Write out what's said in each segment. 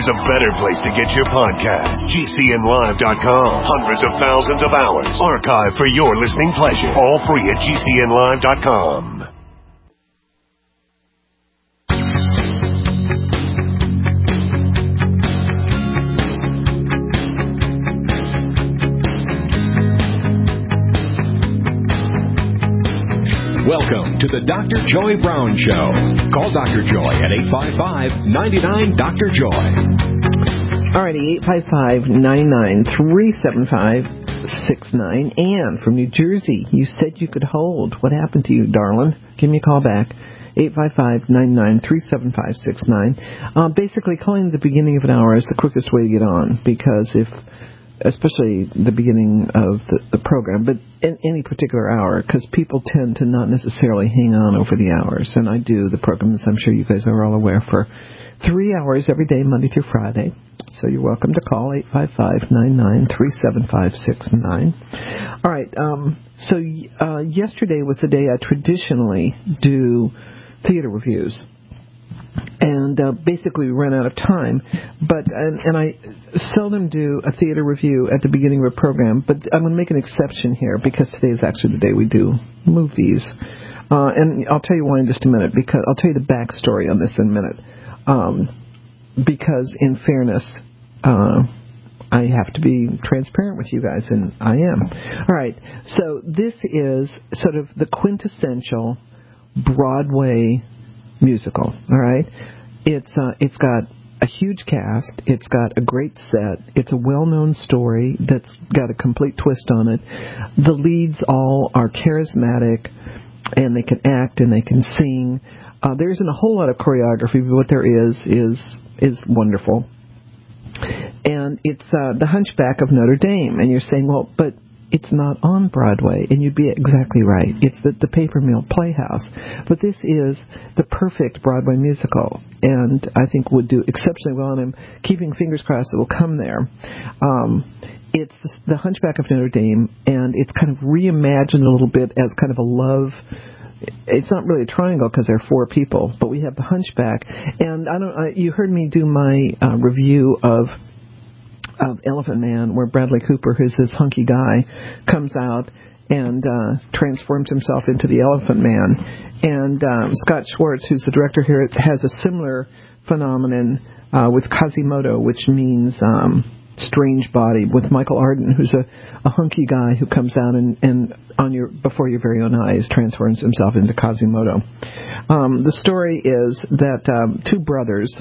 there's a better place to get your podcast. GCNlive.com. Hundreds of thousands of hours archived for your listening pleasure. All free at GCNlive.com. Welcome to the Dr. Joy Brown Show. Call Dr. Joy at 855-99-DR-JOY. Alrighty, 855-99-375-69. Ann from New Jersey, you said you could hold. What happened to you, darling? Give me a call back. 855-99-375-69. Basically, calling the beginning of an hour is the quickest way to get on, because especially the beginning of the program, but in any particular hour, because people tend to not necessarily hang on over the hours. And I do the program, as I'm sure you guys are all aware, for 3 hours every day, Monday through Friday. So you're welcome to call 855-99-375-69. All right, so yesterday was the day I traditionally do theater reviews. And basically we ran out of time, but and I seldom do a theater review at the beginning of a program, but I'm going to make an exception here because today is actually the day we do movies. And I'll tell you why in just a minute, because I'll tell you the backstory on this in a minute. Because in fairness, I have to be transparent with you guys, and I am. All right, so this is sort of the quintessential Broadway musical. All right, it's got a huge cast, it's got a great set, it's a well-known story that's got a complete twist on it. The leads all are charismatic, and they can act and they can sing. There isn't a whole lot of choreography, but what there is wonderful. And it's The Hunchback of Notre Dame, and you're saying, well, but it's not on Broadway, and you'd be exactly right. It's the Paper Mill Playhouse. But this is the perfect Broadway musical, and I think would do exceptionally well, and I'm keeping fingers crossed it will come there. It's The Hunchback of Notre Dame, and it's kind of reimagined a little bit as kind of a love. It's not really a triangle because there are four people, but we have the Hunchback, and you heard me do my review of Elephant Man, where Bradley Cooper, who's this hunky guy, comes out and transforms himself into the Elephant Man. And Scott Schwartz, who's the director here, has a similar phenomenon with Quasimodo, which means strange body, with Michael Arden, who's a hunky guy who comes out and before your very own eyes transforms himself into Quasimodo. The story is that two brothers,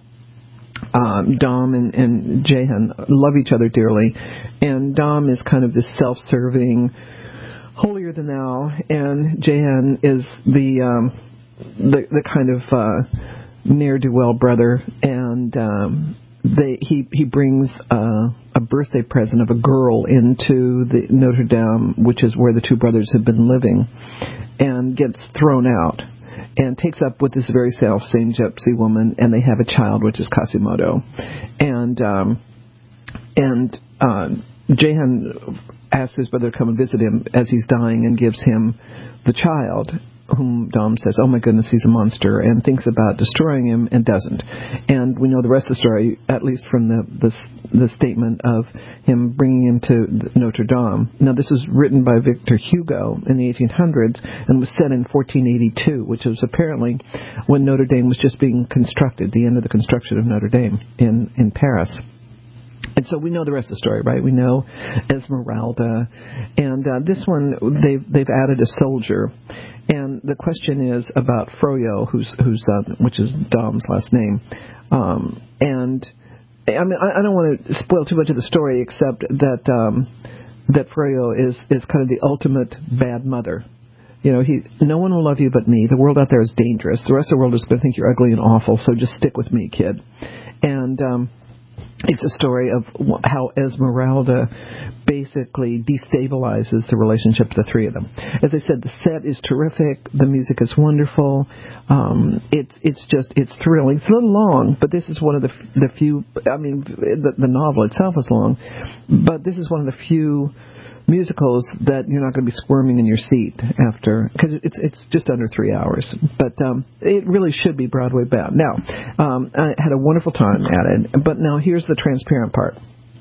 Dom and Jehan, love each other dearly, and Dom is kind of this self-serving, holier than thou, and Jehan is the kind of ne'er-do-well brother, and he brings a birthday present of a girl into the Notre Dame, which is where the two brothers have been living, and gets thrown out, and takes up with this very self-same gypsy woman, and they have a child, which is Quasimodo. And Jehan asks his brother to come and visit him as he's dying and gives him the child, whom Dom says, oh my goodness, he's a monster, and thinks about destroying him and doesn't. And we know the rest of the story, at least from the statement of him bringing him to Notre Dame. Now, this was written by Victor Hugo in the 1800s and was set in 1482, which was apparently when Notre Dame was just being constructed, the end of the construction of Notre Dame in Paris. And so we know the rest of the story, right? We know Esmeralda, and this one they've added a soldier, and the question is about Froyo, which is Dom's last name, and I mean I don't want to spoil too much of the story, except that Froyo is kind of the ultimate bad mother. You know, no one will love you but me. The world out there is dangerous. The rest of the world is going to think you're ugly and awful. So just stick with me, kid. And it's a story of how Esmeralda basically destabilizes the relationship of the three of them. As I said, the set is terrific. The music is wonderful. It's thrilling. It's a little long, but this is one of the few. I mean, the novel itself is long, but this is one of the few musicals that you're not going to be squirming in your seat after, because it's just under 3 hours. But it really should be Broadway bound. Now, I had a wonderful time at it, but now here's the transparent part.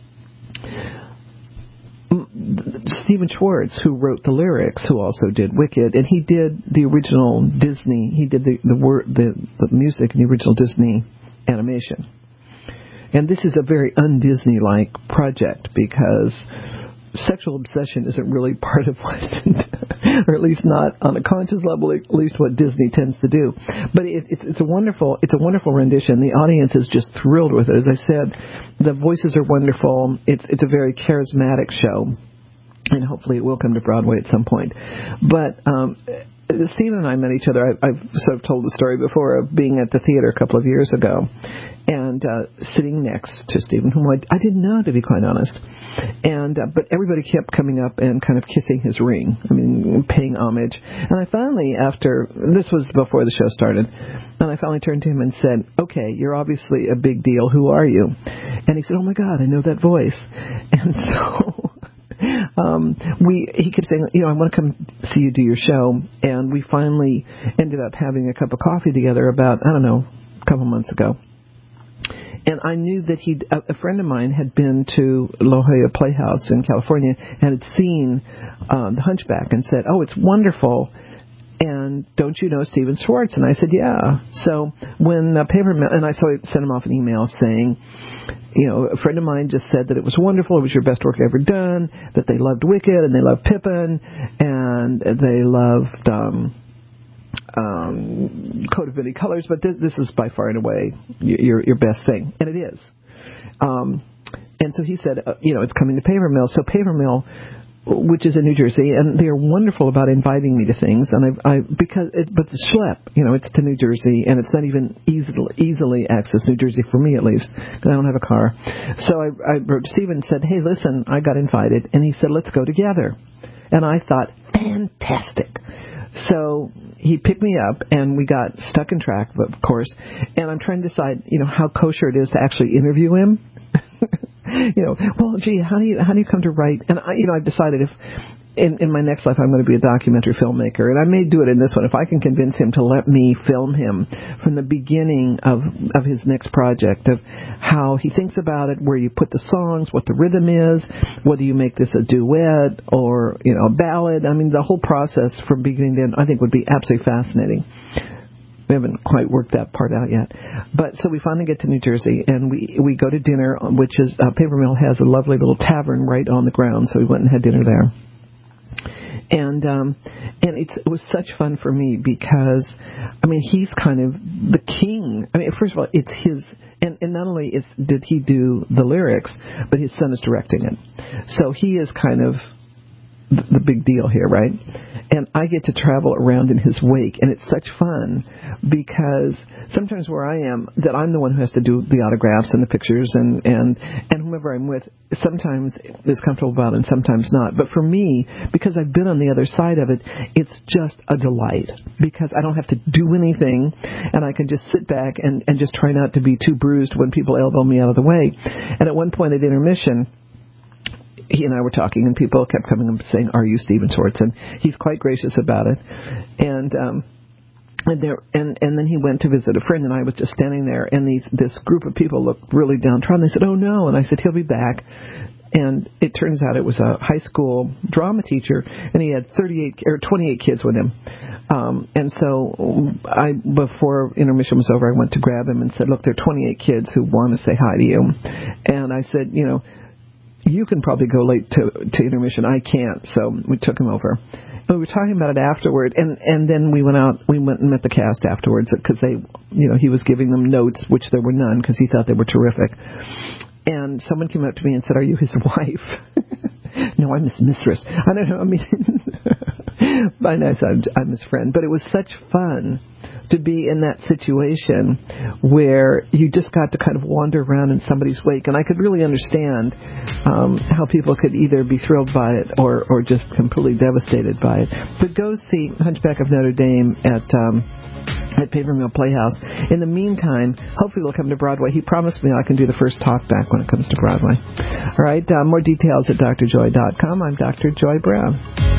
Stephen Schwartz, who wrote the lyrics, who also did Wicked, and he did the original Disney. He did the music in the original Disney animation. And this is a very un-Disney-like project because sexual obsession isn't really part of what, or at least not on a conscious level, at least what Disney tends to do. But it's a wonderful rendition. The audience is just thrilled with it. As I said, the voices are wonderful. It's a very charismatic show, and hopefully it will come to Broadway at some point. But Stephen and I met each other. I've sort of told the story before of being at the theater a couple of years ago and sitting next to Stephen, whom I didn't know, to be quite honest. And but everybody kept coming up and kind of kissing his ring. I mean, paying homage. And I finally, this was before the show started, and I finally turned to him and said, "Okay, you're obviously a big deal. Who are you?" And he said, "Oh my God, I know that voice." And so he kept saying, I want to come see you do your show. And we finally ended up having a cup of coffee together about, a couple months ago. And I knew that a friend of mine had been to La Jolla Playhouse in California and had seen The Hunchback and said, "Oh, it's wonderful. And don't you know Stephen Schwartz?" And I said, "Yeah." So when and I sent him off an email saying, a friend of mine just said that it was wonderful, it was your best work ever done, that they loved Wicked, and they loved Pippin, and they loved Coat of Many Colors, but this is by far and away your best thing, and it is. And so he said, it's coming to Paper Mill. So Paper Mill, which is in New Jersey, and they're wonderful about inviting me to things, and but the schlep, it's to New Jersey, and it's not even easily access New Jersey for me, at least, because I don't have a car. So I wrote to Stephen and said, "Hey, listen, I got invited," and he said, "Let's go together." And I thought, fantastic. So he picked me up, and we got stuck in traffic, of course, and I'm trying to decide, how kosher it is to actually interview him. Well, gee, how do you come to write? And I've decided if in my next life I'm going to be a documentary filmmaker, and I may do it in this one if I can convince him to let me film him from the beginning of his next project, of how he thinks about it, where you put the songs, what the rhythm is, whether you make this a duet or a ballad. I mean, the whole process from beginning to end I think would be absolutely fascinating. We haven't quite worked that part out yet. But so we finally get to New Jersey, and we go to dinner, which is Paper Mill has a lovely little tavern right on the ground, so we went and had dinner there. And it was such fun for me because, he's kind of the king. First of all, it's his, and not only did he do the lyrics, but his son is directing it. So he is kind of the big deal here, right? And I get to travel around in his wake, and it's such fun because sometimes where I am, that I'm the one who has to do the autographs and the pictures, and whomever I'm with sometimes is comfortable about it and sometimes not. But for me, because I've been on the other side of it, it's just a delight because I don't have to do anything, and I can just sit back and just try not to be too bruised when people elbow me out of the way. And at one point at intermission, he and I were talking, and people kept coming up saying, "Are you Stephen Schwartz?" And he's quite gracious about it. And then he went to visit a friend, and I was just standing there, and this group of people looked really downtrodden. They said, "Oh no," and I said, "He'll be back." And it turns out it was a high school drama teacher, and he had 28 kids with him. And so before intermission was over, I went to grab him and said, "Look, there are 28 kids who want to say hi to you." And I said, "You can probably go late to intermission. I can't." So we took him over. And we were talking about it afterward, and then we went and met the cast afterwards because he was giving them notes, which there were none because he thought they were terrific. And someone came up to me and said, "Are you his wife?" "No, I'm his mistress." I don't know. By now I'm his friend. But it was such fun to be in that situation where you just got to kind of wander around in somebody's wake, and I could really understand how people could either be thrilled by it or just completely devastated by it. But go see Hunchback of Notre Dame at at Paper Mill Playhouse. In the meantime, hopefully they'll come to Broadway. He promised me I can do the first talk back when it comes to Broadway. All right, more details at drjoy.com. I'm Dr. Joy Brown.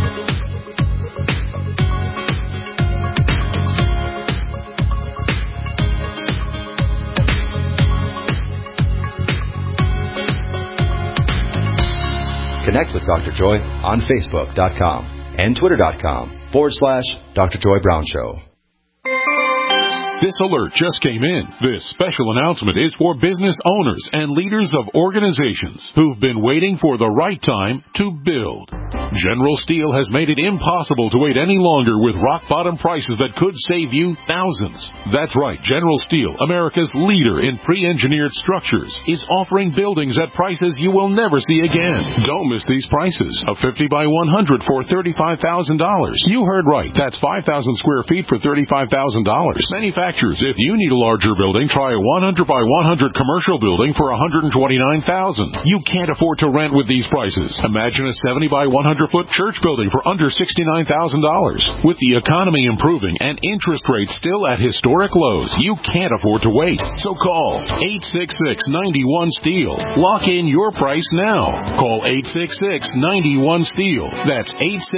Connect with Dr. Joy on Facebook.com and Twitter.com/Dr. Joy Brown Show. This alert just came in. This special announcement is for business owners and leaders of organizations who've been waiting for the right time to build. General Steel has made it impossible to wait any longer with rock-bottom prices that could save you thousands. That's right. General Steel, America's leader in pre-engineered structures, is offering buildings at prices you will never see again. Don't miss these prices. A 50 by 100 for $35,000. You heard right. That's 5,000 square feet for $35,000. Manufacturers, if you need a larger building, try a 100 by 100 commercial building for $129,000. You can't afford to rent with these prices. Imagine a 70 by 100-foot church building for under $69,000. With the economy improving and interest rates still at historic lows, you can't afford to wait. So call 866-91-STEEL. Lock in your price now. Call 866-91-STEEL. That's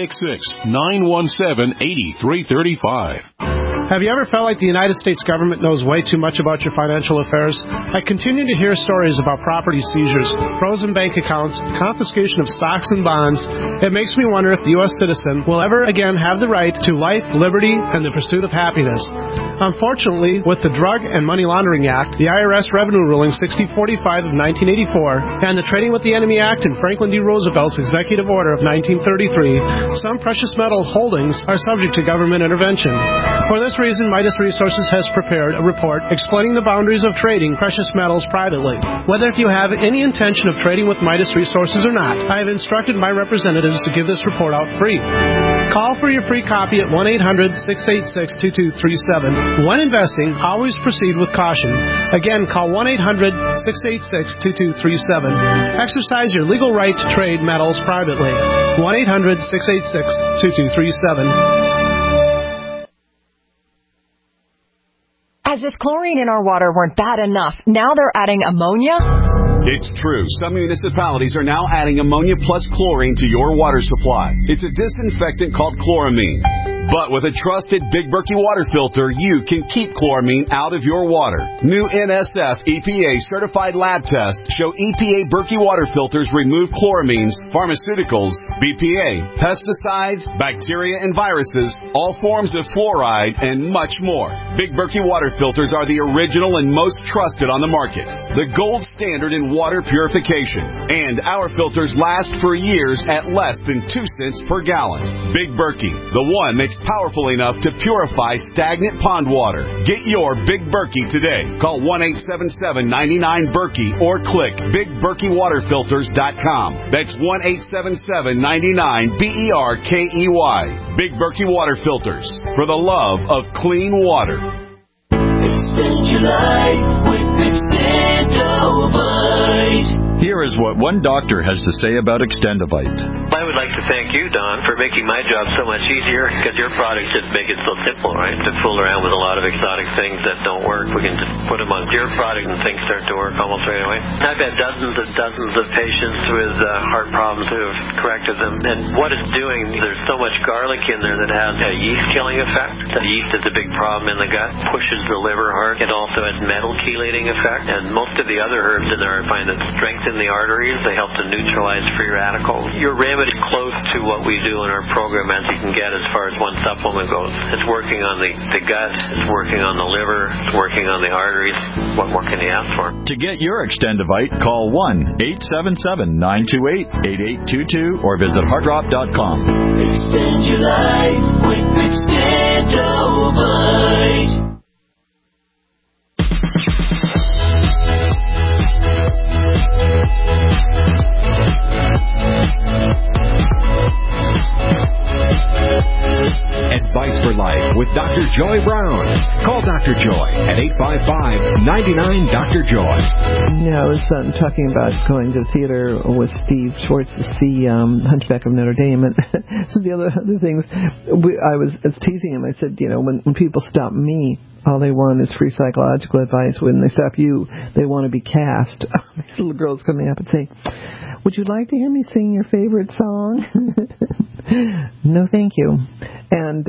866-917-8335. Have you ever felt like the United States government knows way too much about your financial affairs? I continue to hear stories about property seizures, frozen bank accounts, confiscation of stocks and bonds. It makes me wonder if the U.S. citizen will ever again have the right to life, liberty, and the pursuit of happiness. Unfortunately, with the Drug and Money Laundering Act, the IRS Revenue Ruling 6045 of 1984, and the Trading with the Enemy Act and Franklin D. Roosevelt's Executive Order of 1933, some precious metal holdings are subject to government intervention. For this reason, Midas Resources has prepared a report explaining the boundaries of trading precious metals privately. Whether if you have any intention of trading with Midas Resources or not, I have instructed my representatives to give this report out free. Call for your free copy at 1-800-686-2237. When investing, always proceed with caution. Again, call 1-800-686-2237. Exercise your legal right to trade metals privately. 1-800-686-2237. As if chlorine in our water weren't bad enough, now they're adding ammonia? It's true. Some municipalities are now adding ammonia plus chlorine to your water supply. It's a disinfectant called chloramine. But with a trusted Big Berkey water filter, you can keep chloramine out of your water. New NSF EPA certified lab tests show EPA Berkey water filters remove chloramines, pharmaceuticals, BPA, pesticides, bacteria and viruses, all forms of fluoride, and much more. Big Berkey water filters are the original and most trusted on the market. The gold standard in water purification. And our filters last for years at less than 2 cents per gallon. Big Berkey, the one mixed powerful enough to purify stagnant pond water. Get your Big Berkey today. Call 1-877-99-BERKEY or click BigBerkeyWaterFilters.com. That's 1-877-99-BERKEY. Big Berkey Water Filters, for the love of clean water. Extend your life with Extendovite. Here is what one doctor has to say about Extendovite. I would like to thank you, Don, for making my job so much easier, because your products just make it so simple, right? To fool around with a lot of exotic things that don't work, we can just put them on your product and things start to work almost right away. I've had dozens of patients with heart problems who have corrected them, and what it's doing, there's so much garlic in there that has a yeast-killing effect. The yeast is a big problem in the gut, pushes the liver hard. It also has metal chelating effect, and most of the other herbs in there I find that strengthen the arteries. They help to neutralize free radicals. Your remedy close to what we do in our program as you can get as far as one supplement goes. It's working on the gut, it's working on the liver, it's working on the arteries. What more can you ask for? To get your Extendovite, call 1-877-928-8822 or visit heartdrop.com. Extend your life with Extendovite. Advice for Life with Dr. Joy Brown. Call Dr. Joy at 855-99-DR-JOY. Yeah, I was talking about going to the theater with Steve Schwartz to see Hunchback of Notre Dame. And so the other things, I was teasing him. I said, when people stop me, all they want is free psychological advice. When they stop you, they want to be cast. These little girls coming up and say, would you like to hear me sing your favorite song? No, thank you. And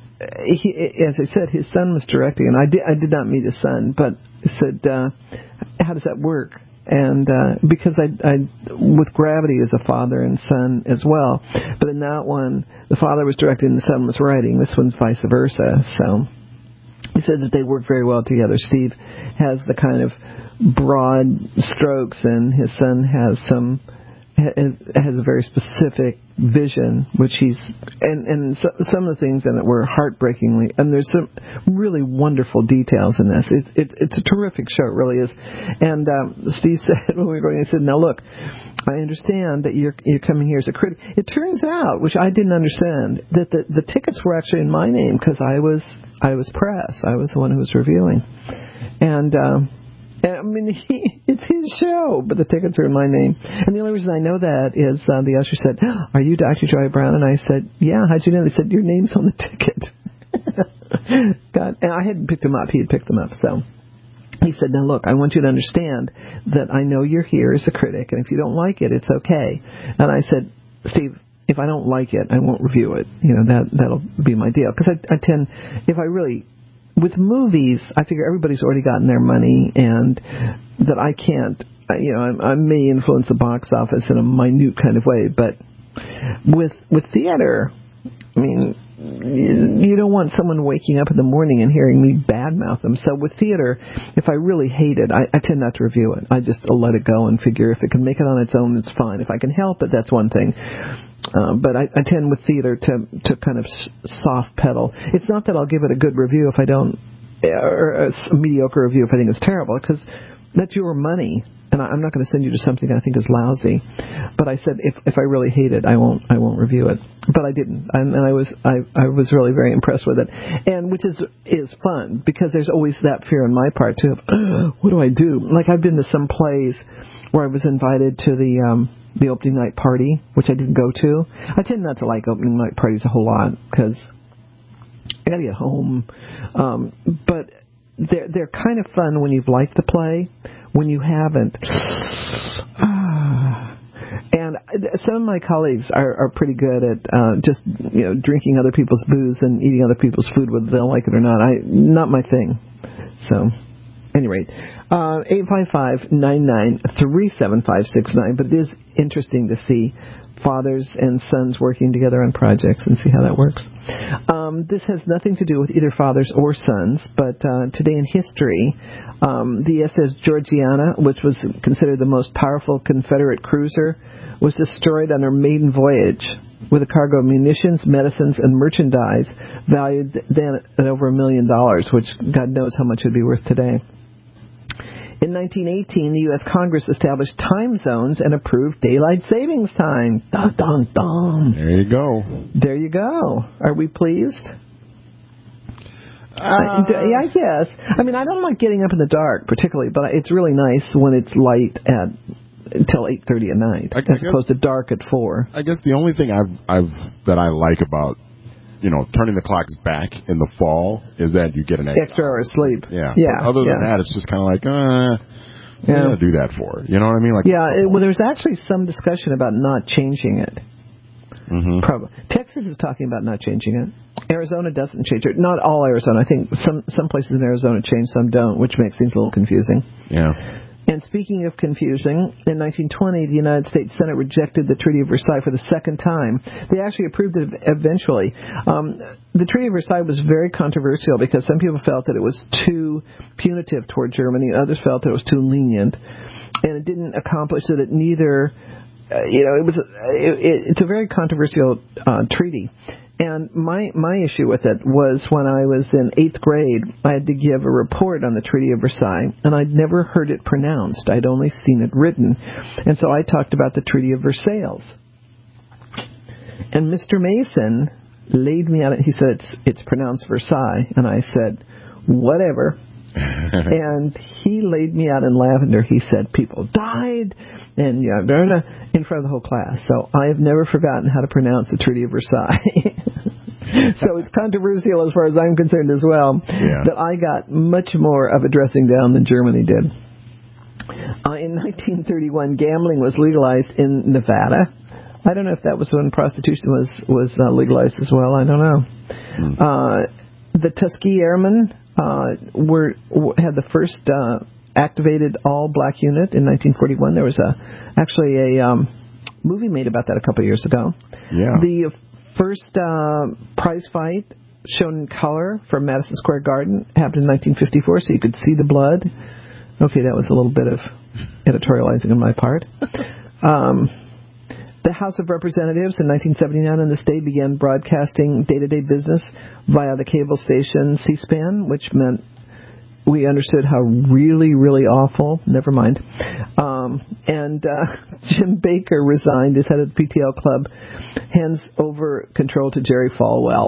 as I said, his son was directing, and I did not meet his son, but I said, how does that work? And because I with Gravity as a father and son as well, but in that one, the father was directing and the son was writing. This one's vice versa. So he said that they work very well together. Steve has the kind of broad strokes, and his son has a very specific vision, which and some of the things in it were heartbreakingly, and there's some really wonderful details in this. It's a terrific show, it really is. And Steve said when we were going, he said, now look, I understand that you're coming here as a critic. It turns out, which I didn't understand, that the tickets were actually in my name because I was press. I was the one who was reviewing. And I mean, it's his show, but the tickets are in my name. And the only reason I know that is the usher said, are you Dr. Joy Brown? And I said, yeah, how'd you know? They said, your name's on the ticket. God, and I hadn't picked him up. He had picked them up. So he said, now look, I want you to understand that I know you're here as a critic, and if you don't like it, it's okay. And I said, Steve, if I don't like it, I won't review it. That'll be my deal. Because I tend, if I really... With movies, I figure everybody's already gotten their money, and that I can't, I may influence the box office in a minute kind of way, but with theater, I mean, you don't want someone waking up in the morning and hearing me badmouth them. So with theater, if I really hate it, I tend not to review it. I just let it go and figure if it can make it on its own, it's fine. If I can help it, that's one thing. But I tend with theater to kind of soft pedal. It's not that I'll give it a good review if I don't, or a mediocre review if I think it's terrible, because that's your money, and I'm not going to send you to something I think is lousy. But I said if I really hate it, I won't review it. But I didn't, and I was really very impressed with it, and which is fun because there's always that fear on my part too. Of, what do I do? Like I've been to some plays where I was invited to the opening night party, which I didn't go to. I tend not to like opening night parties a whole lot because I got to get home. But they're kind of fun when you've liked the play. When you haven't, and some of my colleagues are pretty good at just drinking other people's booze and eating other people's food, whether they'll like it or not. Not my thing. So, at any rate, 855-99-37569. But it is interesting to see fathers and sons working together on projects and see how that works. This has nothing to do with either fathers or sons, but today in history, the SS Georgiana, which was considered the most powerful Confederate cruiser, was destroyed on her maiden voyage with a cargo of munitions, medicines, and merchandise valued then at over $1 million, which God knows how much it would be worth today. In 1918, the U.S. Congress established time zones and approved daylight savings time. Dun, dun, dun. There you go. There you go. Are we pleased? Yeah, I guess. I mean, I don't like getting up in the dark particularly, but it's really nice when it's light until 8:30 at night, as opposed to dark at 4. I guess the only thing that I like about turning the clocks back in the fall is that you get an extra hour of sleep. Yeah. But other than that, it's just kind of like, what are you going to do that for? You know what I mean? Like, well, there's actually some discussion about not changing it. Mm-hmm. Texas is talking about not changing it. Arizona doesn't change it. Not all Arizona. I think some places in Arizona change, some don't, which makes things a little confusing. Yeah. And speaking of confusing, in 1920, the United States Senate rejected the Treaty of Versailles for the second time. They actually approved it eventually. The Treaty of Versailles was very controversial because some people felt that it was too punitive toward Germany. Others felt that it was too lenient. And it didn't accomplish that. It neither, it's a very controversial treaty. And my issue with it was when I was in 8th grade, I had to give a report on the Treaty of Versailles, and I'd never heard it pronounced. I'd only seen it written. And so I talked about the Treaty of Versailles. And Mr. Mason laid me out. He said, it's pronounced Versailles. And I said, whatever. And he laid me out in lavender. He said, people died, and in front of the whole class. So I have never forgotten how to pronounce the Treaty of Versailles. So it's controversial as far as I'm concerned as well, that I got much more of a dressing down than Germany did. In 1931, gambling was legalized in Nevada. I don't know if that was when prostitution was legalized as well. I don't know. The Tuskegee Airmen had the first activated all-black unit in 1941. There was actually a movie made about that a couple of years ago. Yeah. The first prize fight shown in color from Madison Square Garden happened in 1954, so you could see the blood. Okay, that was a little bit of editorializing on my part. The House of Representatives in 1979 in the state began broadcasting day-to-day business via the cable station C-SPAN, which meant we understood how really, really awful. Never mind. And Jim Baker resigned as head of the PTL club, hands over control to Jerry Falwell.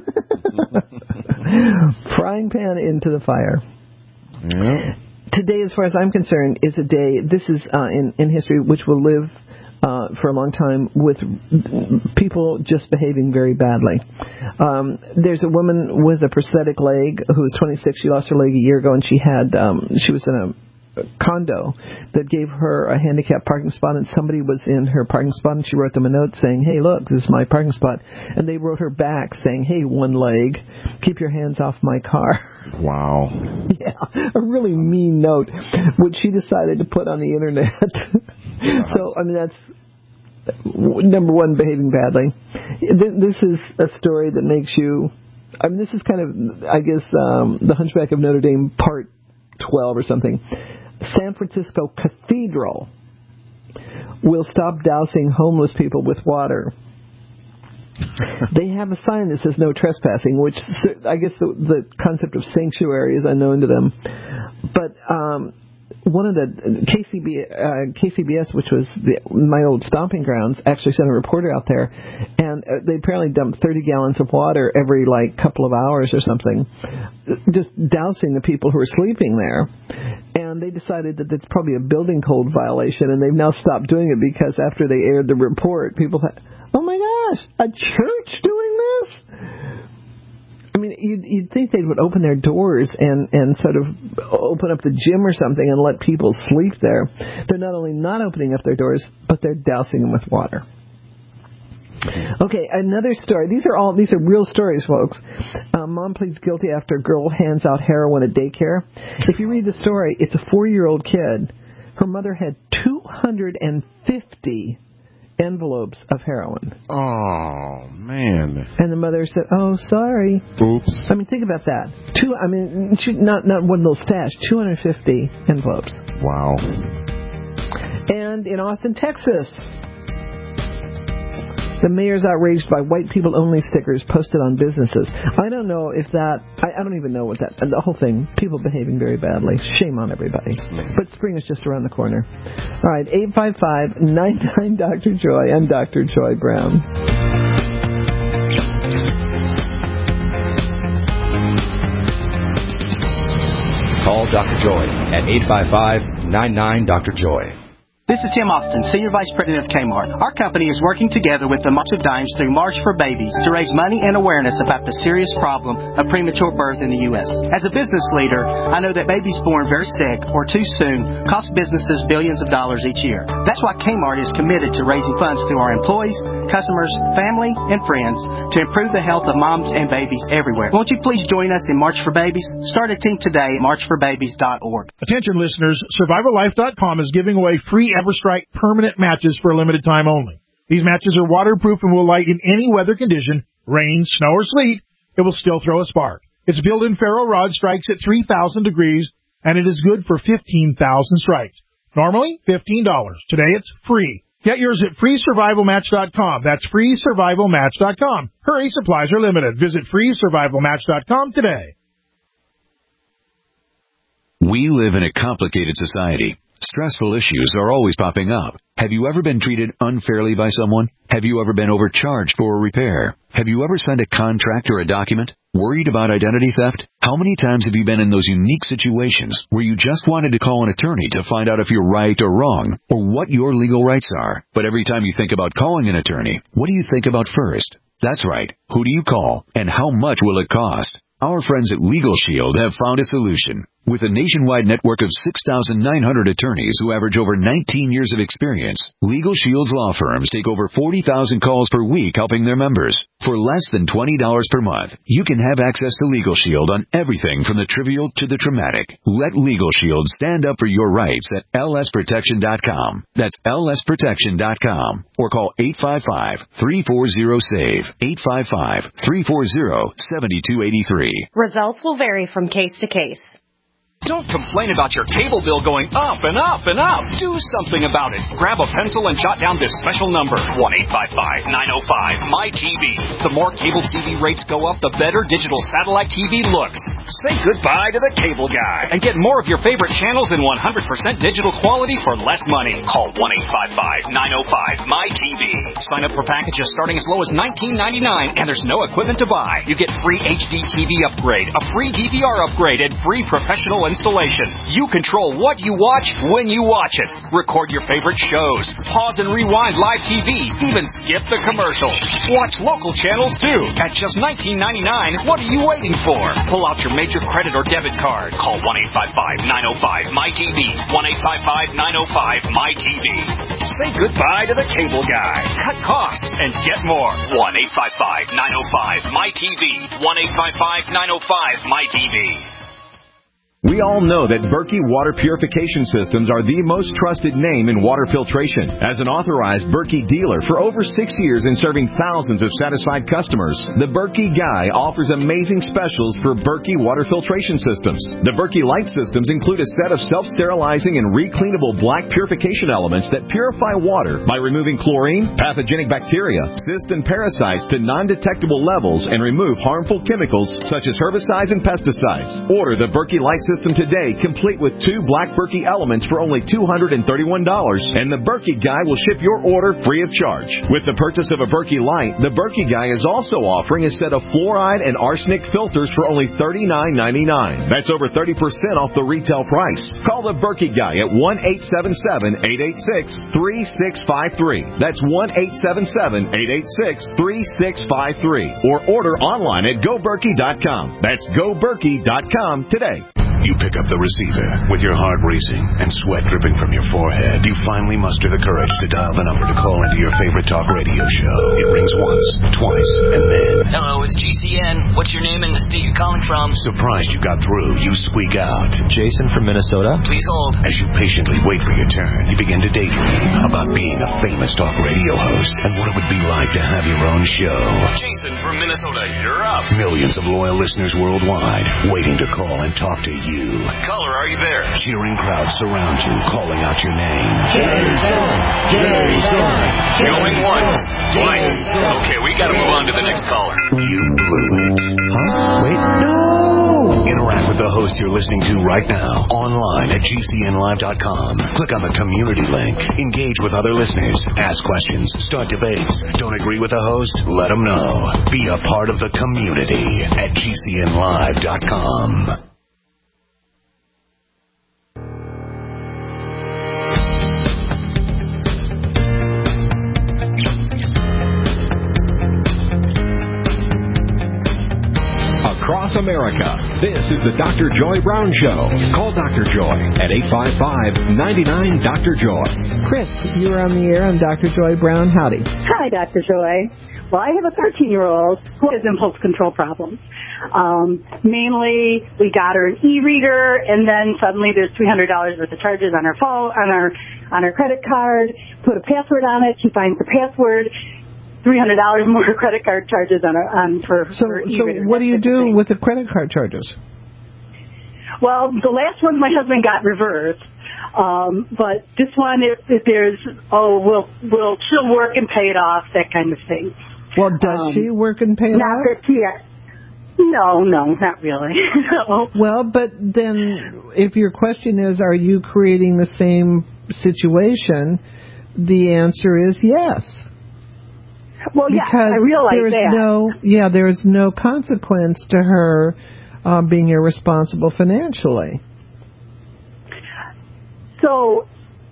Frying pan into the fire. Yeah. Today, as far as I'm concerned, is a day, this is in history, which will live for a long time with people just behaving very badly. There's a woman with a prosthetic leg who was 26. She lost her leg a year ago, and she was in a condo that gave her a handicapped parking spot, and somebody was in her parking spot, and she wrote them a note saying, hey, look, this is my parking spot. And they wrote her back saying, hey, one leg, keep your hands off my car. Wow. Yeah, a really mean note, which she decided to put on the internet. So, I mean, that's number one, behaving badly. This is a story that makes you, I mean, this is kind of, I guess, the Hunchback of Notre Dame part 12 or something. San Francisco Cathedral will stop dousing homeless people with water. They have a sign that says no trespassing, which I guess the concept of sanctuary is unknown to them. But one of the KCBS, which was my old stomping grounds, actually sent a reporter out there, and they apparently dumped 30 gallons of water every couple of hours or something, just dousing the people who were sleeping there. And they decided that it's probably a building code violation, and they've now stopped doing it because after they aired the report, people thought, oh my gosh, a church doing this? I mean, you'd think they would open their doors and sort of open up the gym or something and let people sleep there. They're not only not opening up their doors, but they're dousing them with water. Okay, another story. These are real stories, folks. Mom pleads guilty after girl hands out heroin at daycare. If you read the story, it's a 4-year-old kid. Her mother had 250 envelopes of heroin. Oh, man. And the mother said, oh, sorry. Oops. I mean, think about that. Not one little stash, 250 envelopes. Wow. And in Austin, Texas, the mayor's outraged by white people only stickers posted on businesses. I don't know if that, I don't even know what that, the whole thing, people behaving very badly. Shame on everybody. But spring is just around the corner. All right, 855-99-Dr. Joy. I'm Dr. Joy Brown. Call Dr. Joy at 855-99-Dr. This is Tim Austin, Senior Vice President of Kmart. Our company is working together with the March of Dimes through March for Babies to raise money and awareness about the serious problem of premature birth in the U.S. As a business leader, I know that babies born very sick or too soon cost businesses billions of dollars each year. That's why Kmart is committed to raising funds through our employees, customers, family, and friends to improve the health of moms and babies everywhere. Won't you please join us in March for Babies? Start a team today at marchforbabies.org. Attention listeners, SurvivalLife.com is giving away free EverStrike permanent matches for a limited time only. These matches are waterproof and will light in any weather condition, rain, snow, or sleet. It will still throw a spark. Its built-in ferro rod strikes at 3,000 degrees, and it is good for 15,000 strikes. Normally, $15. Today, it's free. Get yours at freesurvivalmatch.com. That's freesurvivalmatch.com. Hurry, supplies are limited. Visit freesurvivalmatch.com today. We live in a complicated society. Stressful issues are always popping up. Have you ever been treated unfairly by someone? Have you ever been overcharged for a repair? Have you ever signed a contract or a document? Worried about identity theft? How many times have you been in those unique situations where you just wanted to call an attorney to find out if you're right or wrong, or what your legal rights are? But every time you think about calling an attorney, what do you think about first? That's right. Who do you call, and how much will it cost? Our friends at Legal Shield have found a solution. With a nationwide network of 6,900 attorneys who average over 19 years of experience, Legal Shield's law firms take over 40,000 calls per week helping their members. For less than $20 per month, you can have access to Legal Shield on everything from the trivial to the traumatic. Let Legal Shield stand up for your rights at lsprotection.com. That's lsprotection.com. Or call 855-340-SAVE. 855-340-7283. Results will vary from case to case. Don't complain about your cable bill going up and up and up. Do something about it. Grab a pencil and jot down this special number, 1-855-905-MY-TV. The more cable TV rates go up, the better digital satellite TV looks. Say goodbye to the cable guy and get more of your favorite channels in 100% digital quality for less money. Call 1-855-905-MY-TV. Sign up for packages starting as low as $19.99, and there's no equipment to buy. You get free HD TV upgrade, a free DVR upgrade, and free professional installation. You control what you watch when you watch it. Record your favorite shows. Pause and rewind live TV. Even skip the commercials. Watch local channels too. At just $19.99, what are you waiting for? Pull out your major credit or debit card. Call 1-855-905-MY-TV. 1-855-905-MY-TV. Say goodbye to the cable guy. Cut costs and get more. 1-855-905-MY-TV. 1-855-905-MY-TV. We all know that Berkey Water Purification Systems are the most trusted name in water filtration. As an authorized Berkey dealer for over 6 years and serving thousands of satisfied customers, the Berkey Guy offers amazing specials for Berkey Water Filtration Systems. The Berkey Light Systems include a set of self-sterilizing and recleanable black purification elements that purify water by removing chlorine, pathogenic bacteria, cysts, and parasites to non-detectable levels and remove harmful chemicals such as herbicides and pesticides. Order the Berkey Light System today, complete with 2 black Berkey elements for only $231, and the Berkey Guy will ship your order free of charge. With the purchase of a Berkey Light, the Berkey Guy is also offering a set of fluoride and arsenic filters for only $39.99. That's over 30% off the retail price. Call the Berkey Guy at 1-877-886-3653. That's 1-877-886-3653. Or order online at GoBerkey.com. That's GoBerkey.com today. You pick up the receiver with your heart racing and sweat dripping from your forehead. You finally muster the courage to dial the number to call into your favorite talk radio show. It rings once, twice, and then... Hello, it's GCN. What's your name and the state you're calling from? Surprised you got through, you squeak out. Jason from Minnesota. Please hold. As you patiently wait for your turn, you begin to daydream about being a famous talk radio host and what it would be like to have your own show. Jason from Minnesota, you're up. Millions of loyal listeners worldwide waiting to call and talk to you. Caller, are you there? Cheering crowds surround you, calling out your name. Jerry's gone. Jerry's gone. Going once, twice. Okay, we gotta move on to the next caller. You blew it. Huh? Wait. No! Interact with the host you're listening to right now, online at GCNlive.com. Click on the community link. Engage with other listeners. Ask questions. Start debates. Don't agree with the host? Let them know. Be a part of the community at GCNlive.com. Across America, this is the Dr. Joy Brown Show. Call Dr. Joy at 855-99-DR-JOY. Chris, you are on the air. I'm Dr. Joy Brown. Howdy. Hi, Dr. Joy. Well, I have a 13-year-old who has impulse control problems. Mainly, we got her an e-reader, and then suddenly there's $300 worth of charges on her phone, on her credit card. Put a password on it. She finds the password. $300 more credit card charges for e-reader. So what do you do with the credit card charges? Well, the last one my husband got reversed. But this one, if there's, will she'll work and pay it off, that kind of thing. Well, does she work and pay it off? No, not really. No. Well, but then if your question is, are you creating the same situation, the answer is yes. Well, yeah, I realize that. There's no consequence to her being irresponsible financially. So,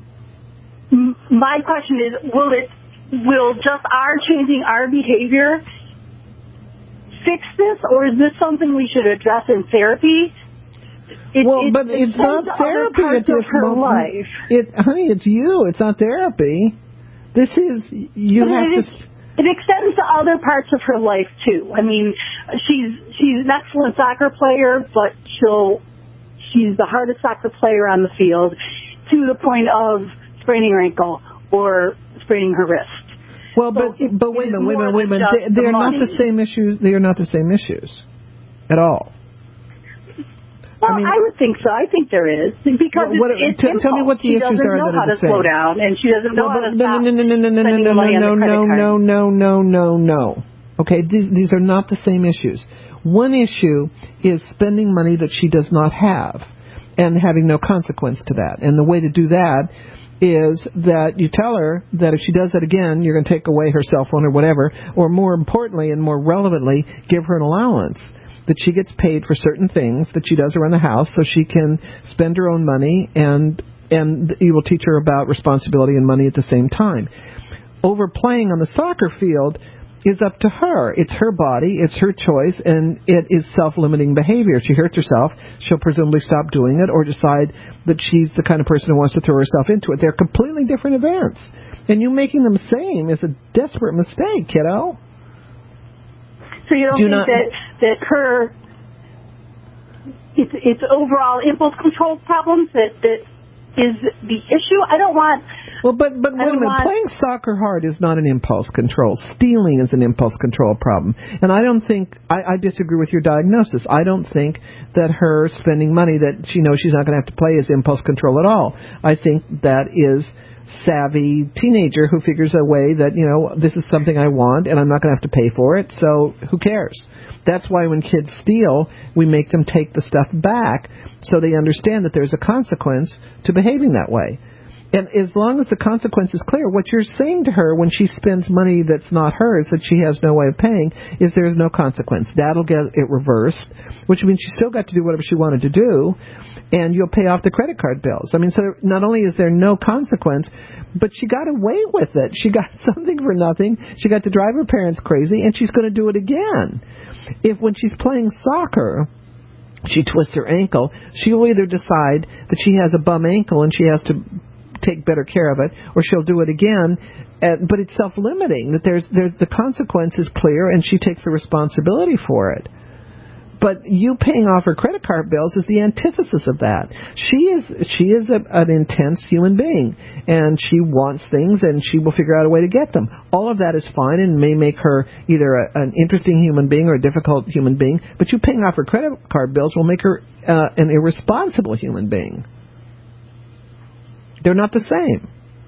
my question is, will just our changing our behavior fix this, or is this something we should address in therapy? But it's not therapy at this moment. Honey, it's you. It's not therapy. This is It extends to other parts of her life too. I mean, she's an excellent soccer player, but she's the hardest soccer player on the field, to the point of spraining her ankle or spraining her wrist. Well, but wait a minute. They're not the same issues. They are not the same issues at all. Well, I would think so. I think there is, because tell me what the issues are that are the same. She doesn't know how to slow down, and she doesn't know how to stop No. Okay, these are not the same issues. One issue is spending money that she does not have and having no consequence to that. And the way to do that is that you tell her that if she does that again, you're going to take away her cell phone or whatever, or more importantly and more relevantly, give her an allowance, that she gets paid for certain things that she does around the house so she can spend her own money, and you will teach her about responsibility and money at the same time. Overplaying on the soccer field is up to her. It's her body, it's her choice, and it is self-limiting behavior. If she hurts herself, she'll presumably stop doing it or decide that she's the kind of person who wants to throw herself into it. They're completely different events. And you making them same is a desperate mistake, kiddo. So you don't think that her, it's overall impulse control problems that is the issue? I don't want... Well, but wait a minute. Playing soccer hard is not an impulse control. Stealing is an impulse control problem. And I don't think... I disagree with your diagnosis. I don't think that her spending money that she knows she's not going to have to play is impulse control at all. I think that is savvy teenager who figures a way that, this is something I want and I'm not going to have to pay for it, so who cares? That's why when kids steal, we make them take the stuff back so they understand that there's a consequence to behaving that way. And as long as the consequence is clear, what you're saying to her when she spends money that's not hers, that she has no way of paying, is there's no consequence. That'll get it reversed, which means she still got to do whatever she wanted to do, and you'll pay off the credit card bills. I mean, so not only is there no consequence, but she got away with it. She got something for nothing. She got to drive her parents crazy, and she's going to do it again. If when she's playing soccer, she twists her ankle, she'll either decide that she has a bum ankle and she has to take better care of it, or she'll do it again, but it's self-limiting, that there's the consequence is clear and she takes the responsibility for it. But you paying off her credit card bills is the antithesis of that. She is an intense human being, and she wants things, and she will figure out a way to get them. All of that is fine and may make her either an interesting human being or a difficult human being, but you paying off her credit card bills will make her an irresponsible human being. They're not the same.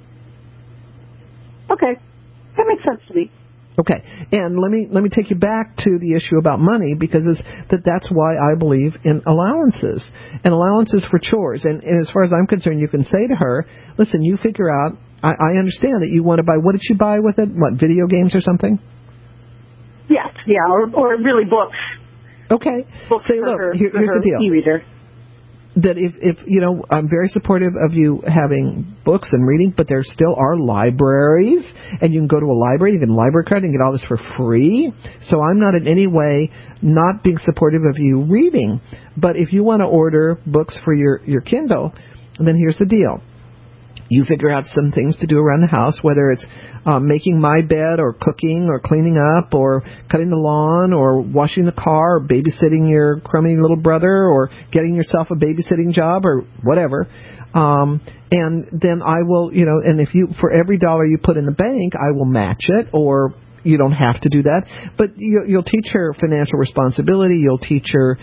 Okay. That makes sense to me. Okay. And let me take you back to the issue about money, because that's why I believe in allowances. And allowances for chores. And as far as I'm concerned, you can say to her, listen, you figure out, I understand that you want to buy, what did she buy with it? What, video games or something? Yes, yeah, or really books. Okay. Books say, look, here's the deal. E-reader. That if I'm very supportive of you having books and reading, but there still are libraries, and you can go to a library, you get a library card and get all this for free. So I'm not in any way not being supportive of you reading. But if you want to order books for your Kindle, then here's the deal. You figure out some things to do around the house, whether it's making my bed or cooking or cleaning up or cutting the lawn or washing the car or babysitting your crummy little brother or getting yourself a babysitting job or whatever. And then I will, and if for every dollar you put in the bank, I will match it, or you don't have to do that. But you'll teach her financial responsibility. You'll teach her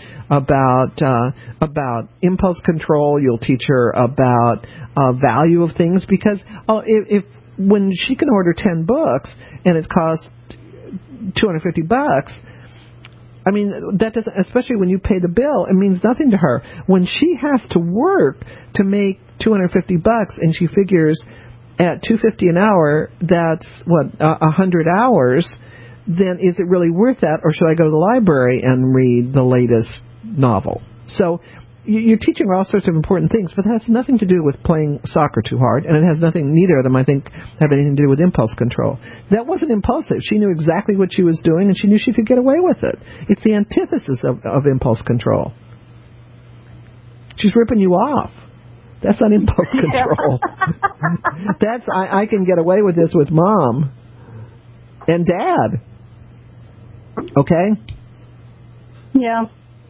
about impulse control. You'll teach her about value of things, because if when she can order 10 books and it costs $250, I mean, that doesn't, especially when you pay the bill, it means nothing to her. When she has to work to make $250 and she figures at $250 an hour, that's 100 hours, then is it really worth that, or should I go to the library and read the latest novel? So you're teaching her all sorts of important things, but that has nothing to do with playing soccer too hard, and it has nothing, neither of them, I think, have anything to do with impulse control. That wasn't impulsive. She knew exactly what she was doing, and she knew she could get away with it. It's the antithesis of impulse control. She's ripping you off. That's not impulse control. That's, I can get away with this with Mom and Dad. Okay? Yeah.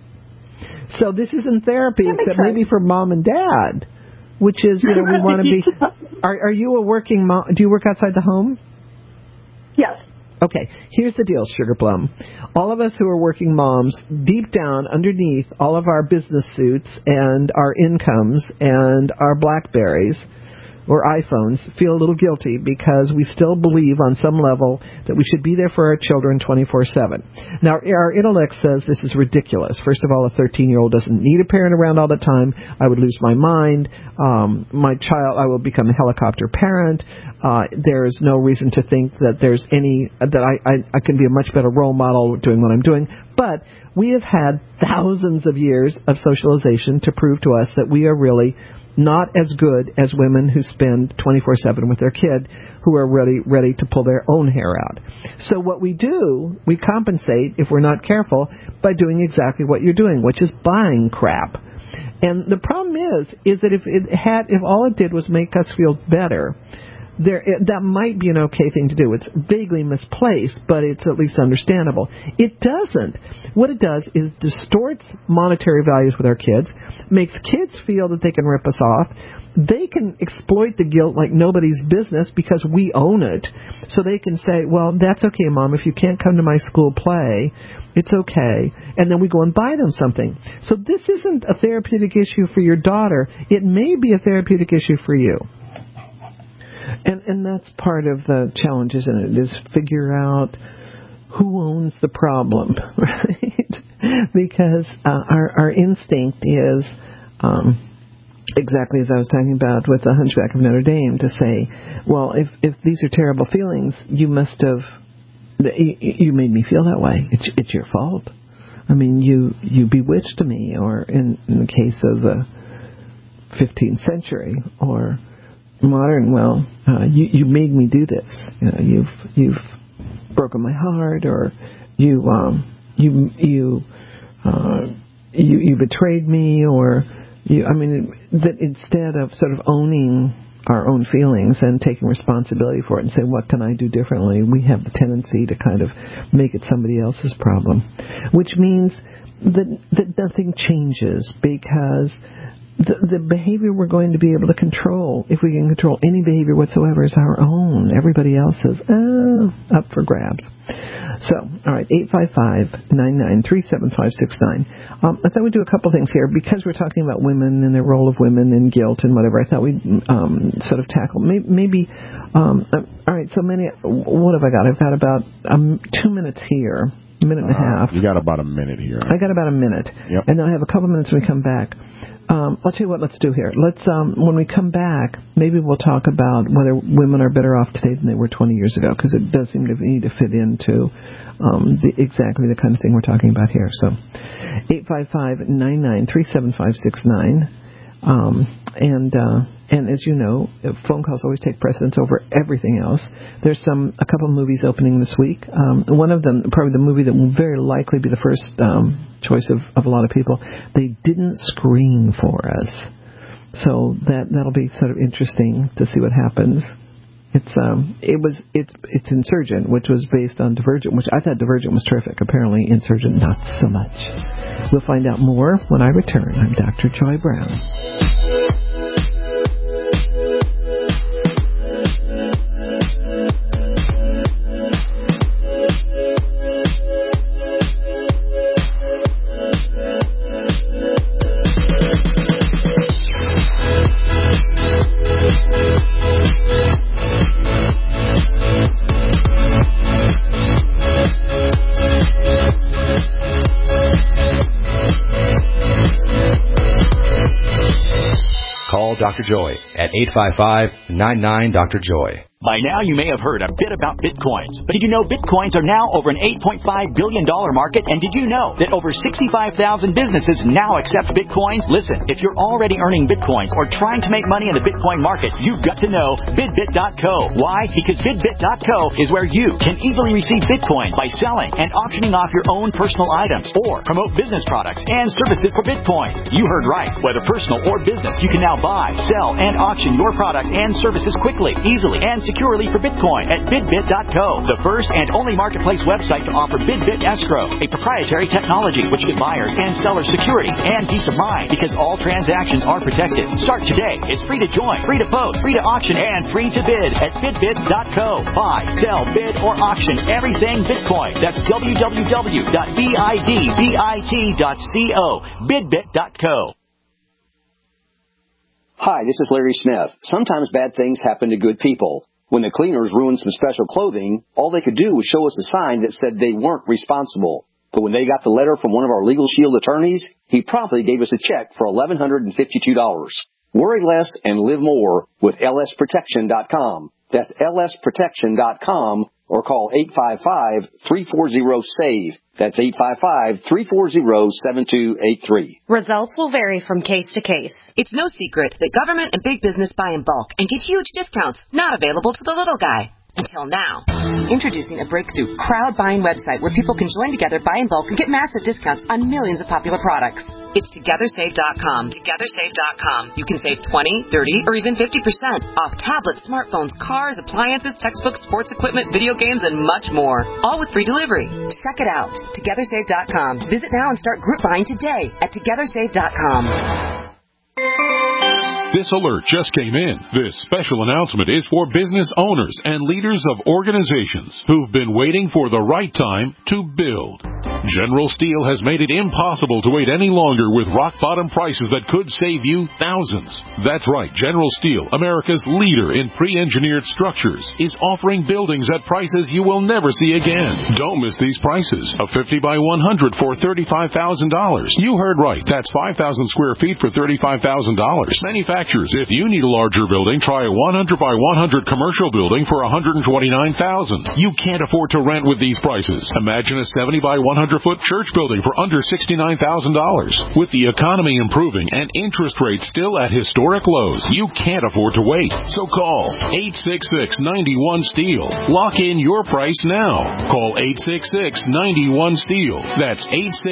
So this isn't therapy, except maybe for Mom and Dad, which is, we want to be... Are you a working mom? Do you work outside the home? Yes. Okay, here's the deal, Sugar Plum. All of us who are working moms, deep down underneath all of our business suits and our incomes and our BlackBerries or iPhones, feel a little guilty because we still believe on some level that we should be there for our children 24/7. Now, our intellect says this is ridiculous. First of all, a 13-year-old doesn't need a parent around all the time. I would lose my mind. My child, I will become a helicopter parent. There's no reason to think that there's I can be a much better role model doing what I'm doing. But we have had thousands of years of socialization to prove to us that we are really not as good as women who spend 24/7 with their kid, who are ready to pull their own hair out. So what we do, we compensate, if we're not careful, by doing exactly what you're doing, which is buying crap. And the problem is that if all it did was make us feel better, that might be an okay thing to do. It's vaguely misplaced, but it's at least understandable. It doesn't. What it does is distorts monetary values with our kids, makes kids feel that they can rip us off. They can exploit the guilt like nobody's business because we own it. So they can say, well, that's okay, Mom, if you can't come to my school play, it's okay. And then we go and buy them something. So this isn't a therapeutic issue for your daughter. It may be a therapeutic issue for you. And that's part of the challenge, isn't it? Is figure out who owns the problem, right? Because our instinct is exactly as I was talking about with the Hunchback of Notre Dame, to say, well, if these are terrible feelings, you must have, you made me feel that way. It's your fault. I mean, you bewitched me, or in the case of the 15th century, or modern, well, you made me do this. You've broken my heart, or you betrayed me, or that instead of sort of owning our own feelings and taking responsibility for it and saying, what can I do differently, we have the tendency to kind of make it somebody else's problem, which means that nothing changes, because the behavior we're going to be able to control, if we can control any behavior whatsoever, is our own. Everybody else is up for grabs. So, all right, 855-993-7569. I thought we'd do a couple things here. Because we're talking about women and the role of women and guilt and whatever, I thought we'd sort of tackle maybe all right, so what have I got? I've got about 2 minutes here, a minute and a half. You got about a minute here. I got about a minute. Yep. And then I have a couple minutes when we come back. I'll tell you what, let's do here. Let's, when we come back, maybe we'll talk about whether women are better off today than they were 20 years ago, because it does seem to need to fit into exactly the kind of thing we're talking about here. So, 855-993-7569. And as you know, phone calls always take precedence over everything else. There's a couple of movies opening this week. One of them, probably the movie that will very likely be the first choice of a lot of people, they didn't screen for us. So that'll be sort of interesting to see what happens. It's Insurgent, which was based on Divergent, which I thought Divergent was terrific. Apparently Insurgent, not so much. We'll find out more when I return. I'm Dr. Joy Brown. Dr. Joy at 855-99-DR-JOY. By now, you may have heard a bit about Bitcoins. But did you know Bitcoins are now over an $8.5 billion market? And did you know that over 65,000 businesses now accept Bitcoins? Listen, if you're already earning Bitcoins or trying to make money in the Bitcoin market, you've got to know BidBit.co. Why? Because BidBit.co is where you can easily receive Bitcoin by selling and auctioning off your own personal items or promote business products and services for Bitcoin. You heard right. Whether personal or business, you can now buy, sell, and auction your product and services quickly, easily, and securely for Bitcoin at BidBit.co, the first and only marketplace website to offer BidBit Escrow, a proprietary technology which gives buyers and sellers security and peace of mind because all transactions are protected. Start today. It's free to join, free to post, free to auction, and free to bid at BidBit.co. Buy, sell, bid, or auction everything Bitcoin. That's www.bidbit.co. BidBit.co. Hi, this is Larry Smith. Sometimes bad things happen to good people. When the cleaners ruined some special clothing, all they could do was show us a sign that said they weren't responsible. But when they got the letter from one of our Legal Shield attorneys, he promptly gave us a check for $1,152. Worry less and live more with lsprotection.com. That's lsprotection.com or call 855-340-SAVE. That's 855-340-7283. Results will vary from case to case. It's no secret that government and big business buy in bulk and get huge discounts not available to the little guy. Until now. Introducing a breakthrough crowd buying website where people can join together, buy in bulk, and get massive discounts on millions of popular products. It's TogetherSave.com. TogetherSave.com. You can save 20, 30, or even 50% off tablets, smartphones, cars, appliances, textbooks, sports equipment, video games, and much more. All with free delivery. Check it out. TogetherSave.com. Visit now and start group buying today at TogetherSave.com. This alert just came in. This special announcement is for business owners and leaders of organizations who've been waiting for the right time to build. General Steel has made it impossible to wait any longer with rock-bottom prices that could save you thousands. That's right. General Steel, America's leader in pre-engineered structures, is offering buildings at prices you will never see again. Don't miss these prices. A 50 by 100 for $35,000. You heard right. That's 5,000 square feet for $35,000. Manufacturers, if you need a larger building, try a 100 by 100 commercial building for $129,000. You can't afford to rent with these prices. Imagine a 70 by 100-foot church building for under $69,000. With the economy improving and interest rates still at historic lows, you can't afford to wait. So call 866-91-STEEL. Lock in your price now. Call 866-91-STEEL. That's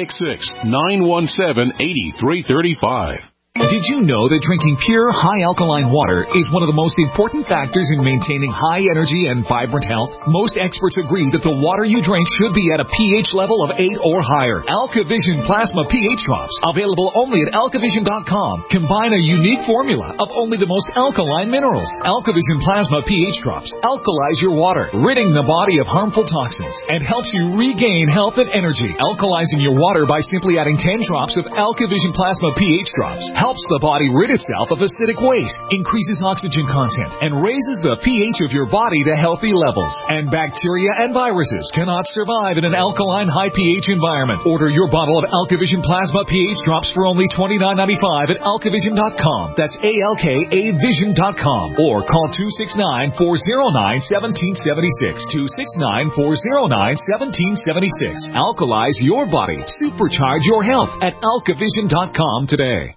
866-917-8335. Did you know that drinking pure, high alkaline water is one of the most important factors in maintaining high energy and vibrant health? Most experts agree that the water you drink should be at a pH level of 8 or higher. AlkaVision Plasma pH drops, available only at alkavision.com, combine a unique formula of only the most alkaline minerals. AlkaVision Plasma pH drops alkalize your water, ridding the body of harmful toxins, and helps you regain health and energy. Alkalizing your water by simply adding 10 drops of AlkaVision Plasma pH drops helps the body rid itself of acidic waste, increases oxygen content, and raises the pH of your body to healthy levels. And bacteria and viruses cannot survive in an alkaline high pH environment. Order your bottle of AlkaVision Plasma pH drops for only $29.95 at alkavision.com. That's ALKAvision.com. Or call 269-409-1776. 269-409-1776. Alkalize your body. Supercharge your health at alkavision.com today.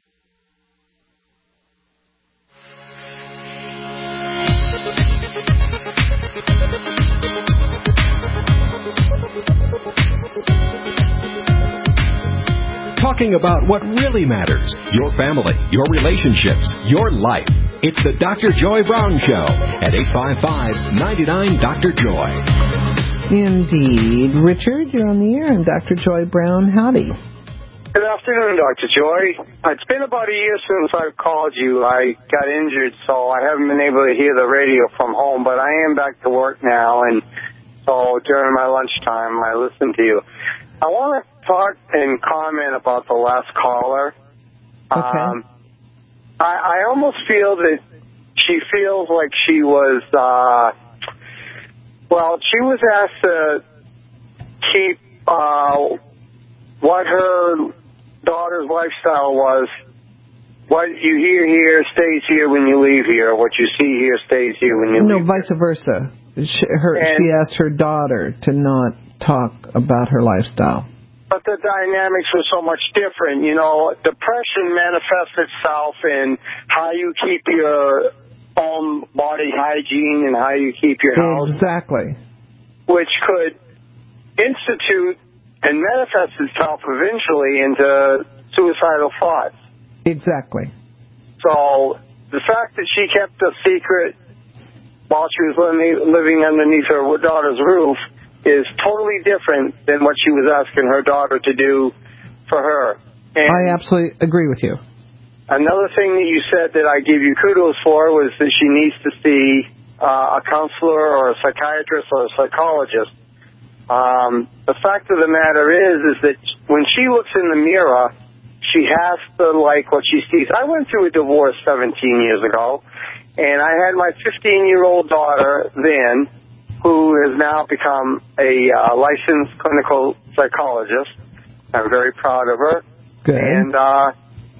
Talking about what really matters, your family, your relationships, your life. It's the Dr. Joy Brown Show at 855-99-DR-JOY. Indeed. Richard, you're on the air, and Dr. Joy Brown, howdy. Good afternoon, Dr. Joy. It's been about a year since I've called you. I got injured, so I haven't been able to hear the radio from home, but I am back to work now, and so during my lunchtime, I listen to you. I want to talk and comment about the last caller. Okay. I almost feel that she feels like she was, she was asked to keep what her daughter's lifestyle was what you hear here stays here when you leave here. What you see here stays here when you leave. No, vice versa. She asked her daughter to not talk about her lifestyle. But the dynamics were so much different. You know, depression manifests itself in how you keep your own body hygiene and how you keep your house. Exactly. Which could institute and manifest itself eventually into suicidal thoughts. Exactly. So the fact that she kept a secret while she was living underneath her daughter's roof is totally different than what she was asking her daughter to do for her. And I absolutely agree with you. another thing that you said that I give you kudos for was that she needs to see a counselor or a psychiatrist or a psychologist. The fact of the matter is that when she looks in the mirror, she has to like what she sees. I went through a divorce 17 years ago, and I had my 15-year-old daughter then, who has now become a licensed clinical psychologist. I'm very proud of her. Good. And I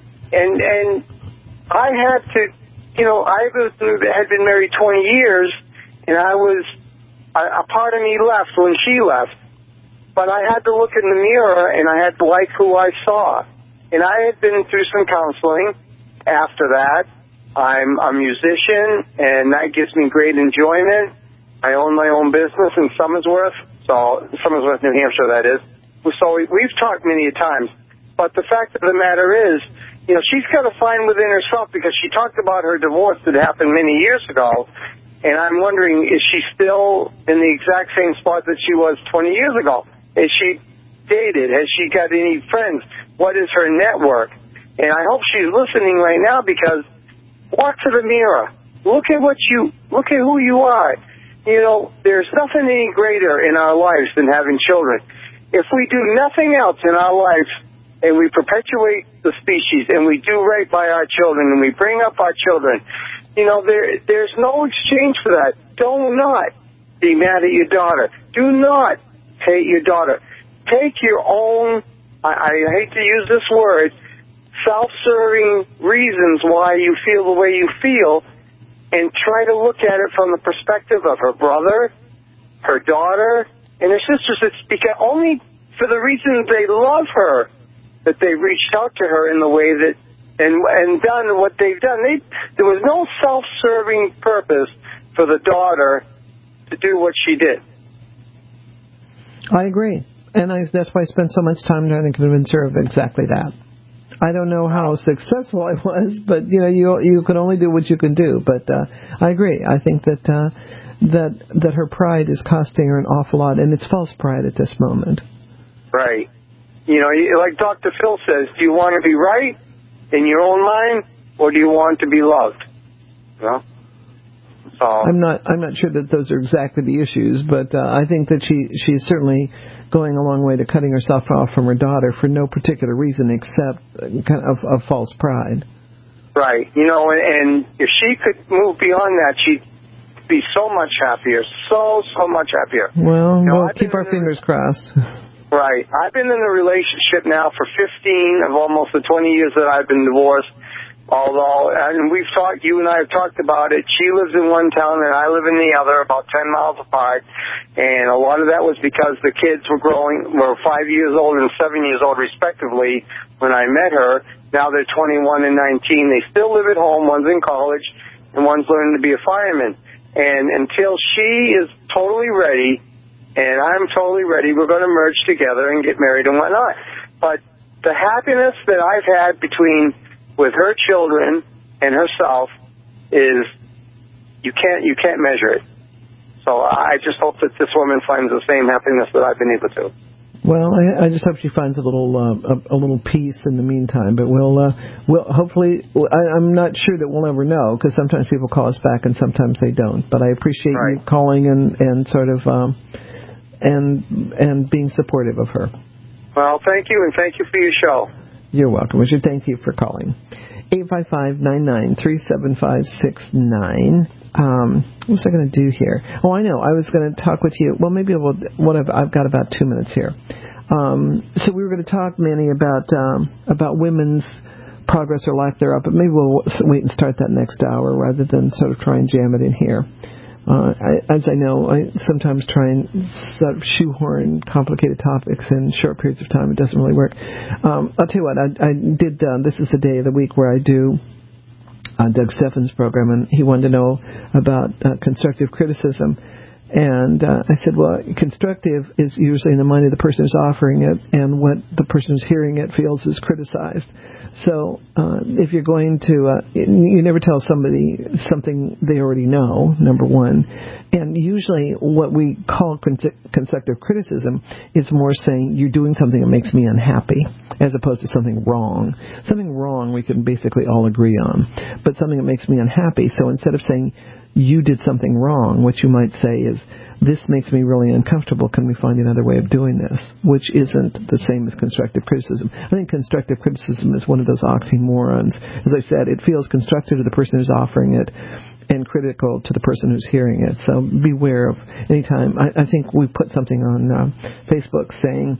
had to, I had been married 20 years, and a part of me left when she left. But I had to look in the mirror, and I had to like who I saw. And I had been through some counseling after that. I'm a musician, and that gives me great enjoyment. I own my own business in Somersworth, New Hampshire, that is. So we've talked many times. But the fact of the matter is, she's got to find within herself, because she talked about her divorce that happened many years ago, and I'm wondering, is she still in the exact same spot that she was 20 years ago? Is she dated? Has she got any friends? What is her network? And I hope she's listening right now, because walk to the mirror. Look at who you are. There's nothing any greater in our lives than having children. If we do nothing else in our life, and we perpetuate the species, and we do right by our children, and we bring up our children, there's no exchange for that. Do not be mad at your daughter. Do not hate your daughter. Take your own, I hate to use this word, self-serving reasons why you feel the way you feel, and try to look at it from the perspective of her brother, her daughter, and her sisters. It's because only for the reason they love her that they reached out to her in the way that, and done what they've done. There was no self-serving purpose for the daughter to do what she did. I agree. And that's why I spent so much time trying to convince her of exactly that. I don't know how successful I was, but you can only do what you can do. But I agree. I think that her pride is costing her an awful lot, and it's false pride at this moment. Right. Like Dr. Phil says, do you want to be right in your own mind, or do you want to be loved? So I'm not sure that those are exactly the issues, but I think that she's certainly going a long way to cutting herself off from her daughter for no particular reason except kind of false pride. Right. And if she could move beyond that, she'd be so much happier, so much happier. Well, we'll keep our fingers crossed. Right. I've been in a relationship now for 15 of almost the 20 years that I've been divorced. And you and I have talked about it. She lives in one town and I live in the other, about 10 miles apart. And a lot of that was because the kids were 5 years old and 7 years old respectively when I met her. Now they're 21 and 19. They still live at home. One's in college and one's learning to be a fireman. And until she is totally ready, and I'm totally ready, we're going to merge together and get married and whatnot. But the happiness that I've had with her children and herself is you can't measure it. So I just hope that this woman finds the same happiness that I've been able to. Well, I just hope she finds a little peace in the meantime. But we'll hopefully. I'm not sure that we'll ever know, because sometimes people call us back and sometimes they don't. But I appreciate you calling and sort of and being supportive of her. Well, thank you, and thank you for your show. You're welcome, Richard. Thank you for calling. 855-99-375-69. What was I going to do here? Oh, I know. I was going to talk with you. Well, maybe I've got about 2 minutes here. So we were going to talk, Manny, about women's progress or lack thereof, but maybe we'll wait and start that next hour rather than sort of try and jam it in here. As I know, I sometimes try and sort of shoehorn complicated topics in short periods of time. It doesn't really work. I'll tell you what, I did, this is the day of the week where I do Doug Steffens' program, and he wanted to know about constructive criticism. And I said, well, constructive is usually in the mind of the person who's offering it, and what the person who's hearing it feels is criticized. So if you're going to, you never tell somebody something they already know, number one. And usually what we call constructive criticism is more saying you're doing something that makes me unhappy, as opposed to something wrong. Something wrong we can basically all agree on, but something that makes me unhappy. So instead of saying you did something wrong, what you might say is, this makes me really uncomfortable. Can we find another way of doing this? Which isn't the same as constructive criticism. I think constructive criticism is one of those oxymorons. As I said, it feels constructive to the person who's offering it and critical to the person who's hearing it. So beware of any time. I think we put something on Facebook saying,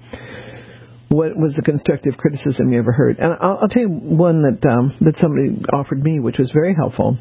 what was the constructive criticism you ever heard? And I'll tell you one that somebody offered me, which was very helpful.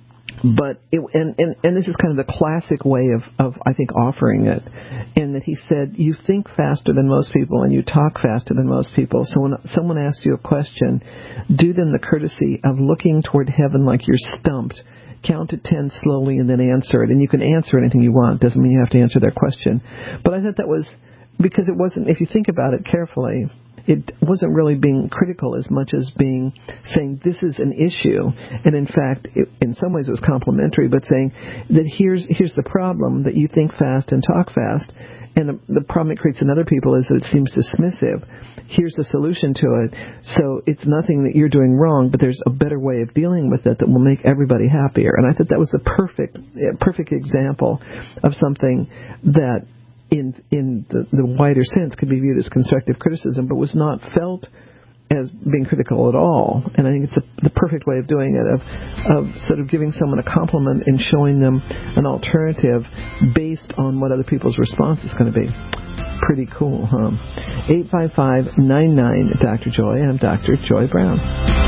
But and this is kind of the classic way of I think offering it, in that he said, you think faster than most people and you talk faster than most people. So when someone asks you a question, do them the courtesy of looking toward heaven like you're stumped. Count to 10 slowly and then answer it. And you can answer anything you want. Doesn't mean you have to answer their question. But I thought that was because it wasn't. If you think about it carefully, it wasn't really being critical as much as being saying this is an issue, and in fact, in some ways it was complimentary, but saying that here's the problem, that you think fast and talk fast, and the problem it creates in other people is that it seems dismissive. Here's the solution to it. So it's nothing that you're doing wrong, but there's a better way of dealing with it that will make everybody happier. And I thought that was the perfect example of something that in the wider sense could be viewed as constructive criticism, but was not felt as being critical at all. And I think it's the perfect way of doing it, of sort of giving someone a compliment and showing them an alternative based on what other people's response is going to be. Pretty cool, huh? 855-99-Dr. Joy. I'm Dr. Joy Brown.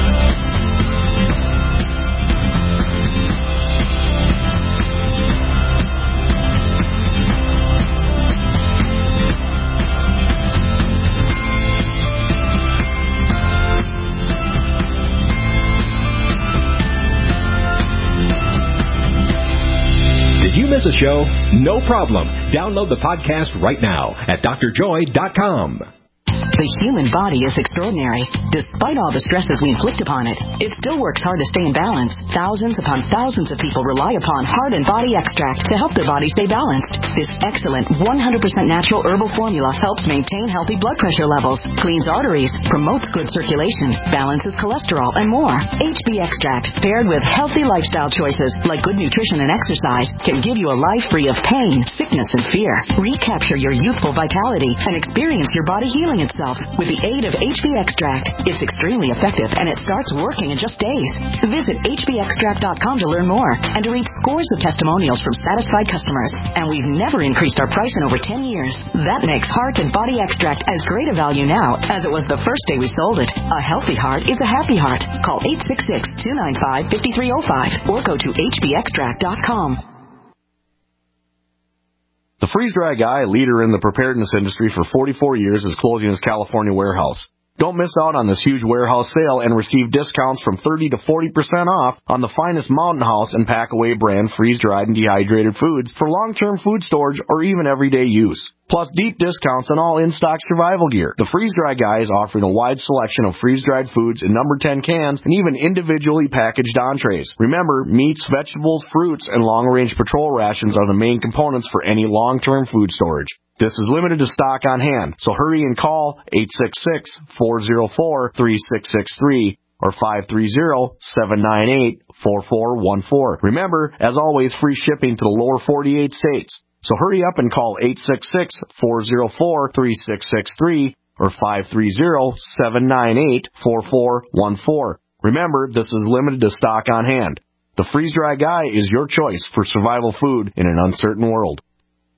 Miss a show? No problem. Download the podcast right now at drjoy.com. The human body is extraordinary. Despite all the stresses we inflict upon it, it still works hard to stay in balance. Thousands upon thousands of people rely upon Heart and Body Extract to help their body stay balanced. This excellent 100% natural herbal formula helps maintain healthy blood pressure levels, cleans arteries, promotes good circulation, balances cholesterol, and more. HB Extract, paired with healthy lifestyle choices like good nutrition and exercise, can give you a life free of pain, sickness, and fear. Recapture your youthful vitality and experience your body healing itself with the aid of HB Extract. It's extremely effective, and it starts working in just days. Visit hbextract.com to learn more and to read scores of testimonials from satisfied customers. And we've never increased our price in over 10 years. That makes Heart and Body Extract as great a value now as it was the first day we sold it. A healthy heart is a happy heart. Call 866-295-5305 or go to hbextract.com. The Freeze Dry Guy, leader in the preparedness industry for 44 years, is closing his California warehouse. Don't miss out on this huge warehouse sale and receive discounts from 30 to 40% off on the finest Mountain House and Packaway brand freeze-dried and dehydrated foods for long-term food storage or even everyday use. Plus deep discounts on all in-stock survival gear. The Freeze Dry Guy is offering a wide selection of freeze-dried foods in number 10 cans and even individually packaged entrees. Remember, meats, vegetables, fruits, and long-range patrol rations are the main components for any long-term food storage. This is limited to stock on hand, so hurry and call 866-404-3663 or 530-798-4414. Remember, as always, free shipping to the lower 48 states. So hurry up and call 866-404-3663 or 530-798-4414. Remember, this is limited to stock on hand. The Freeze Dry Guy is your choice for survival food in an uncertain world.